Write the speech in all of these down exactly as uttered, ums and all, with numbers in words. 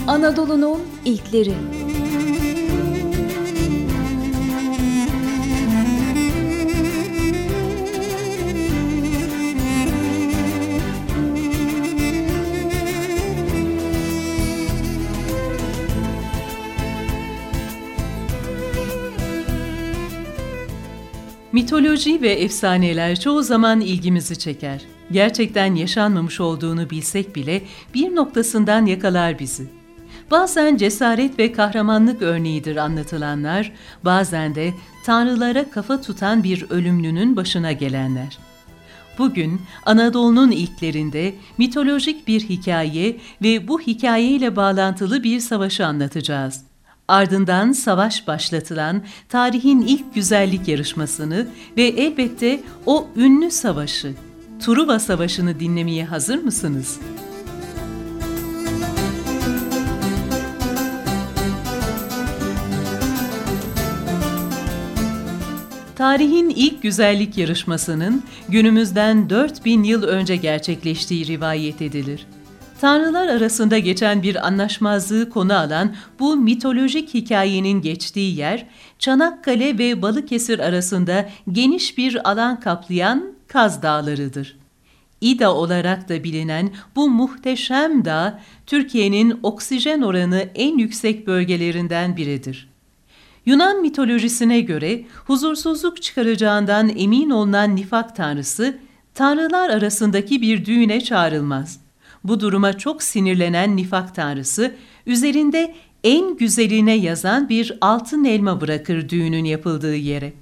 Anadolu'nun ilkleri. Mitoloji ve efsaneler çoğu zaman ilgimizi çeker. Gerçekten yaşanmamış olduğunu bilsek bile bir noktasından yakalar bizi. Bazen cesaret ve kahramanlık örneğidir anlatılanlar, bazen de tanrılara kafa tutan bir ölümlünün başına gelenler. Bugün Anadolu'nun ilklerinde mitolojik bir hikaye ve bu hikayeyle bağlantılı bir savaşı anlatacağız. Ardından savaş başlatılan tarihin ilk güzellik yarışmasını ve elbette o ünlü savaşı, Truva Savaşı'nı dinlemeye hazır mısınız? Tarihin ilk güzellik yarışmasının günümüzden dört bin yıl önce gerçekleştiği rivayet edilir. Tanrılar arasında geçen bir anlaşmazlığı konu alan bu mitolojik hikayenin geçtiği yer, Çanakkale ve Balıkesir arasında geniş bir alan kaplayan Kaz Dağları'dır. İda olarak da bilinen bu muhteşem dağ, Türkiye'nin oksijen oranı en yüksek bölgelerinden biridir. Yunan mitolojisine göre huzursuzluk çıkaracağından emin olunan Nifak tanrısı, tanrılar arasındaki bir düğüne çağrılmaz. Bu duruma çok sinirlenen Nifak tanrısı, üzerinde en güzeline yazan bir altın elma bırakır düğünün yapıldığı yere.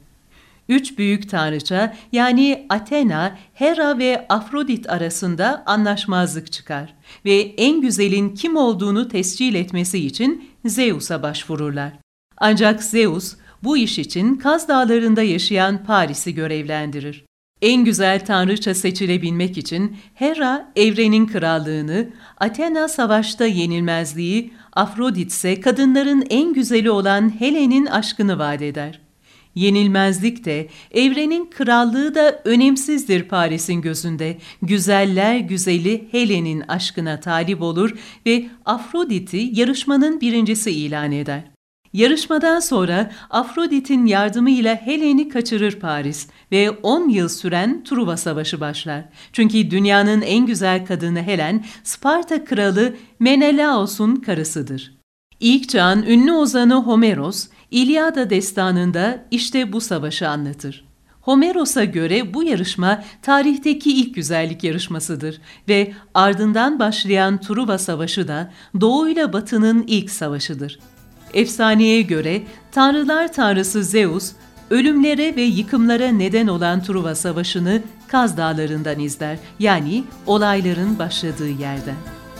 Üç büyük tanrıça yani Athena, Hera ve Afrodit arasında anlaşmazlık çıkar ve en güzelin kim olduğunu tescil etmesi için Zeus'a başvururlar. Ancak Zeus bu iş için Kaz Dağları'nda yaşayan Paris'i görevlendirir. En güzel tanrıça seçilebilmek için Hera evrenin krallığını, Athena savaşta yenilmezliği, Afrodit ise kadınların en güzeli olan Helen'in aşkını vaat eder. Yenilmezlik de, evrenin krallığı da önemsizdir Paris'in gözünde. Güzeller güzeli Helen'in aşkına talip olur ve Afrodit'i yarışmanın birincisi ilan eder. Yarışmadan sonra Afrodit'in yardımıyla Helen'i kaçırır Paris ve on yıl süren Truva Savaşı başlar. Çünkü dünyanın en güzel kadını Helen, Sparta kralı Menelaos'un karısıdır. İlk çağın ünlü ozanı Homeros, İlyada destanında işte bu savaşı anlatır. Homeros'a göre bu yarışma tarihteki ilk güzellik yarışmasıdır ve ardından başlayan Truva Savaşı da doğuyla batının ilk savaşıdır. Efsaneye göre tanrılar tanrısı Zeus, ölümlere ve yıkımlara neden olan Truva Savaşı'nı Kaz Dağları'ndan izler, yani olayların başladığı yerden.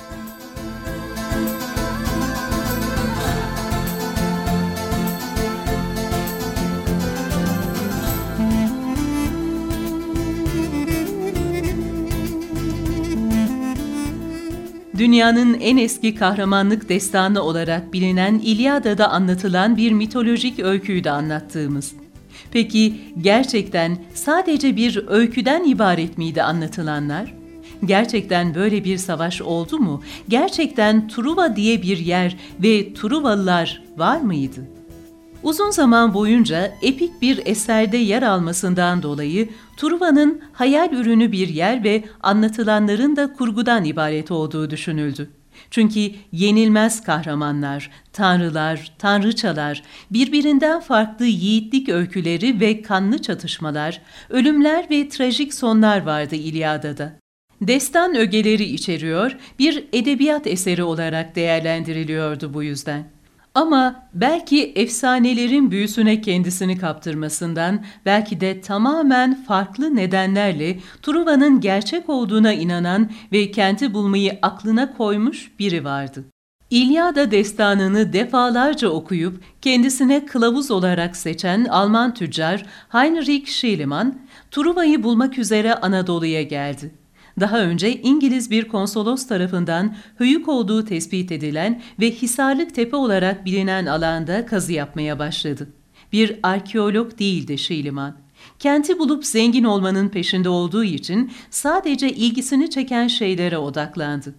Dünyanın en eski kahramanlık destanı olarak bilinen İlyada'da anlatılan bir mitolojik öyküyü de anlattığımız. Peki gerçekten sadece bir öyküden ibaret miydi anlatılanlar? Gerçekten böyle bir savaş oldu mu? Gerçekten Truva diye bir yer ve Truvalılar var mıydı? Uzun zaman boyunca epik bir eserde yer almasından dolayı Truva'nın hayal ürünü bir yer ve anlatılanların da kurgudan ibaret olduğu düşünüldü. Çünkü yenilmez kahramanlar, tanrılar, tanrıçalar, birbirinden farklı yiğitlik öyküleri ve kanlı çatışmalar, ölümler ve trajik sonlar vardı İlyada'da. Destan ögeleri içeriyor, bir edebiyat eseri olarak değerlendiriliyordu bu yüzden. Ama belki efsanelerin büyüsüne kendisini kaptırmasından, belki de tamamen farklı nedenlerle Truva'nın gerçek olduğuna inanan ve kenti bulmayı aklına koymuş biri vardı. İlyada destanını defalarca okuyup kendisine kılavuz olarak seçen Alman tüccar Heinrich Schliemann, Truva'yı bulmak üzere Anadolu'ya geldi. Daha önce İngiliz bir konsolos tarafından höyük olduğu tespit edilen ve Hisarlık Tepe olarak bilinen alanda kazı yapmaya başladı. Bir arkeolog değildi Schliemann. Kenti bulup zengin olmanın peşinde olduğu için sadece ilgisini çeken şeylere odaklandı.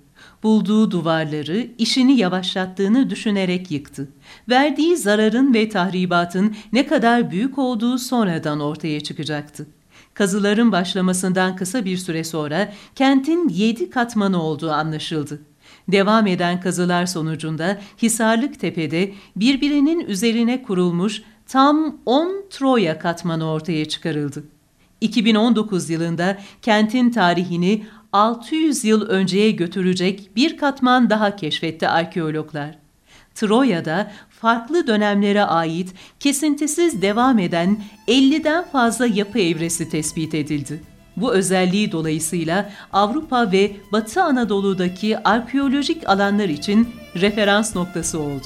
Bulduğu duvarları işini yavaşlattığını düşünerek yıktı. Verdiği zararın ve tahribatın ne kadar büyük olduğu sonradan ortaya çıkacaktı. Kazıların başlamasından kısa bir süre sonra kentin yedi katmanı olduğu anlaşıldı. Devam eden kazılar sonucunda Hisarlık Tepe'de birbirinin üzerine kurulmuş tam on Troya katmanı ortaya çıkarıldı. iki bin on dokuz yılında kentin tarihini altı yüz yıl önceye götürecek bir katman daha keşfetti arkeologlar. Troya'da farklı dönemlere ait kesintisiz devam eden elliden fazla yapı evresi tespit edildi. Bu özelliği dolayısıyla Avrupa ve Batı Anadolu'daki arkeolojik alanlar için referans noktası oldu.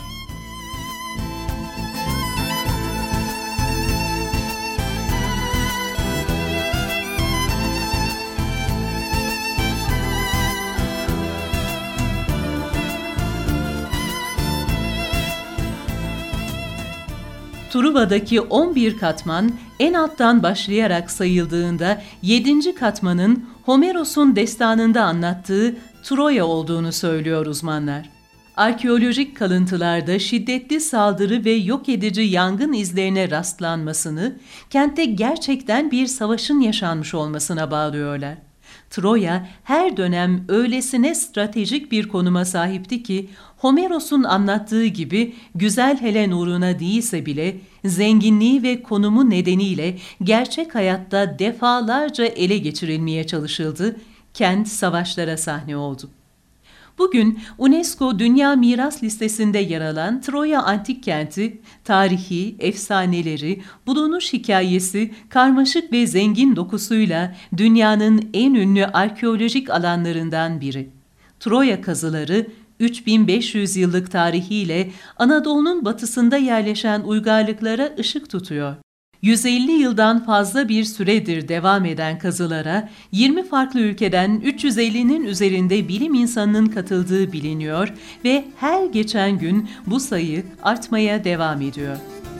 Truva'daki on bir katman en alttan başlayarak sayıldığında yedinci katmanın Homeros'un destanında anlattığı Troya olduğunu söylüyor uzmanlar. Arkeolojik kalıntılarda şiddetli saldırı ve yok edici yangın izlerine rastlanmasını kentte gerçekten bir savaşın yaşanmış olmasına bağlıyorlar. Troya her dönem öylesine stratejik bir konuma sahipti ki Homeros'un anlattığı gibi güzel Helen uğruna değilse bile zenginliği ve konumu nedeniyle gerçek hayatta defalarca ele geçirilmeye çalışıldı, kent savaşlara sahne oldu. Bugün UNESCO Dünya Miras Listesi'nde yer alan Troya Antik Kenti, tarihi, efsaneleri, bulunuş hikayesi, karmaşık ve zengin dokusuyla dünyanın en ünlü arkeolojik alanlarından biri. Troya kazıları, üç bin beş yüz yıllık tarihiyle Anadolu'nun batısında yerleşen uygarlıklara ışık tutuyor. yüz elli yıldan fazla bir süredir devam eden kazılara yirmi farklı ülkeden üç yüz ellinin üzerinde bilim insanının katıldığı biliniyor ve her geçen gün bu sayı artmaya devam ediyor.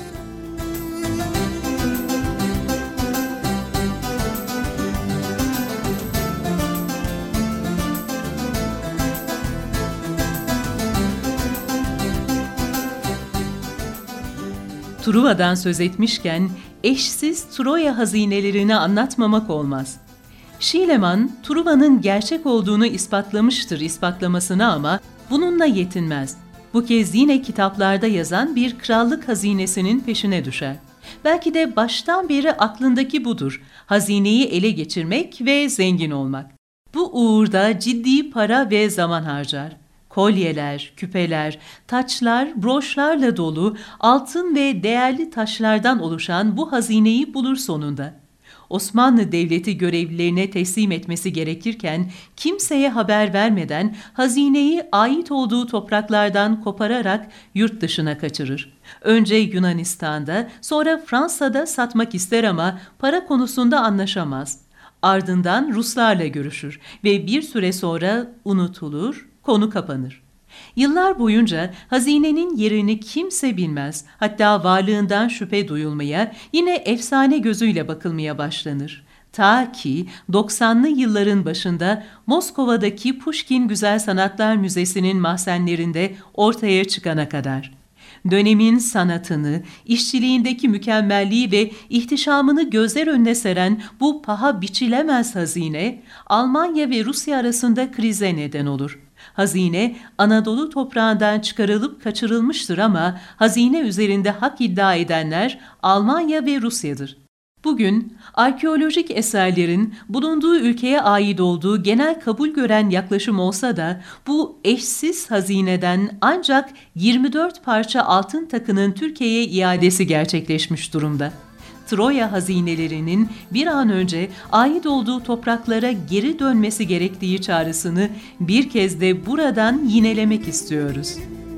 Truva'dan söz etmişken eşsiz Troya hazinelerini anlatmamak olmaz. Schliemann, Truva'nın gerçek olduğunu ispatlamıştır ispatlamasına ama bununla yetinmez. Bu kez yine kitaplarda yazan bir krallık hazinesinin peşine düşer. Belki de baştan beri aklındaki budur, hazineyi ele geçirmek ve zengin olmak. Bu uğurda ciddi para ve zaman harcar. Kolyeler, küpeler, taçlar, broşlarla dolu altın ve değerli taşlardan oluşan bu hazineyi bulur sonunda. Osmanlı Devleti görevlilerine teslim etmesi gerekirken kimseye haber vermeden hazineyi ait olduğu topraklardan kopararak yurt dışına kaçırır. Önce Yunanistan'da, sonra Fransa'da satmak ister ama para konusunda anlaşamaz. Ardından Ruslarla görüşür ve bir süre sonra unutulur, konu kapanır. Yıllar boyunca hazinenin yerini kimse bilmez, hatta varlığından şüphe duyulmaya, yine efsane gözüyle bakılmaya başlanır. Ta ki doksanlı yılların başında Moskova'daki Pushkin Güzel Sanatlar Müzesi'nin mahzenlerinde ortaya çıkana kadar. Dönemin sanatını, işçiliğindeki mükemmelliği ve ihtişamını gözler önüne seren bu paha biçilemez hazine, Almanya ve Rusya arasında krize neden olur. Hazine, Anadolu toprağından çıkarılıp kaçırılmıştır ama hazine üzerinde hak iddia edenler Almanya ve Rusya'dır. Bugün arkeolojik eserlerin bulunduğu ülkeye ait olduğu genel kabul gören yaklaşım olsa da bu eşsiz hazineden ancak yirmi dört parça altın takının Türkiye'ye iadesi gerçekleşmiş durumda. Troya hazinelerinin bir an önce ait olduğu topraklara geri dönmesi gerektiği çağrısını bir kez de buradan yinelemek istiyoruz.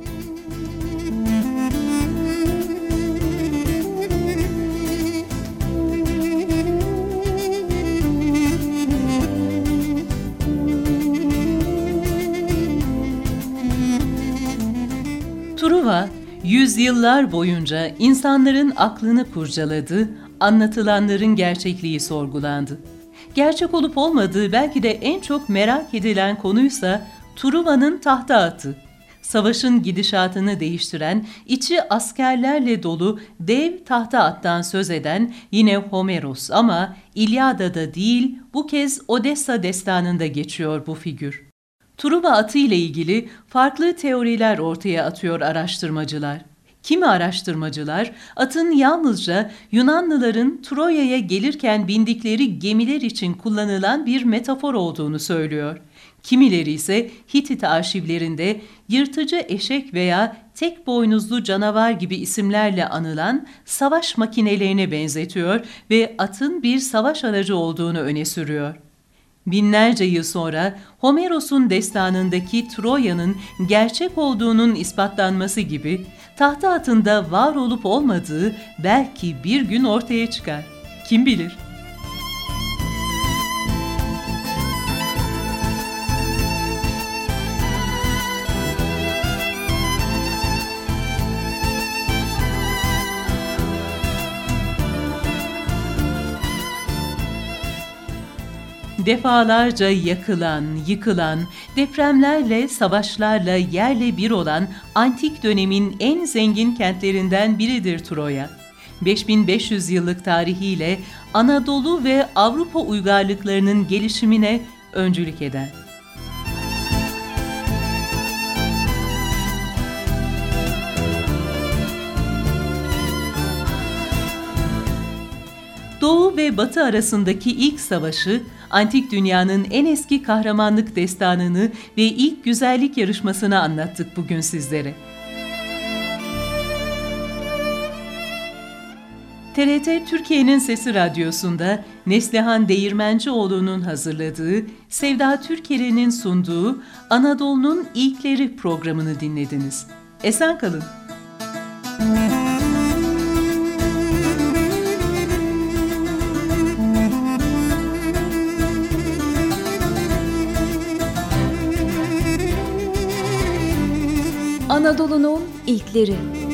Truva, yüzyıllar boyunca insanların aklını kurcaladı, anlatılanların gerçekliği sorgulandı. Gerçek olup olmadığı belki de en çok merak edilen konuysa Truva'nın tahta atı. Savaşın gidişatını değiştiren, içi askerlerle dolu dev tahta attan söz eden yine Homeros ama İlyada'da değil, bu kez Odessa destanında geçiyor bu figür. Truva atı ile ilgili farklı teoriler ortaya atıyor araştırmacılar. Kimi araştırmacılar, atın yalnızca Yunanlıların Troya'ya gelirken bindikleri gemiler için kullanılan bir metafor olduğunu söylüyor. Kimileri ise Hitit arşivlerinde yırtıcı eşek veya tek boynuzlu canavar gibi isimlerle anılan savaş makinelerine benzetiyor ve atın bir savaş aracı olduğunu öne sürüyor. Binlerce yıl sonra Homeros'un destanındaki Troya'nın gerçek olduğunun ispatlanması gibi tahta atında var olup olmadığı belki bir gün ortaya çıkar. Kim bilir? Defalarca yakılan, yıkılan, depremlerle, savaşlarla yerle bir olan antik dönemin en zengin kentlerinden biridir Troya. beş bin beş yüz yıllık tarihiyle Anadolu ve Avrupa uygarlıklarının gelişimine öncülük eder. Doğu ve Batı arasındaki ilk savaşı, antik dünyanın en eski kahramanlık destanını ve ilk güzellik yarışmasını anlattık bugün sizlere. T R T Türkiye'nin Sesi Radyosu'nda Neslihan Değirmencioğlu'nun hazırladığı, Sevda Türker'in sunduğu Anadolu'nun İlkleri programını dinlediniz. Esen kalın. Anadolu'nun ilkleri.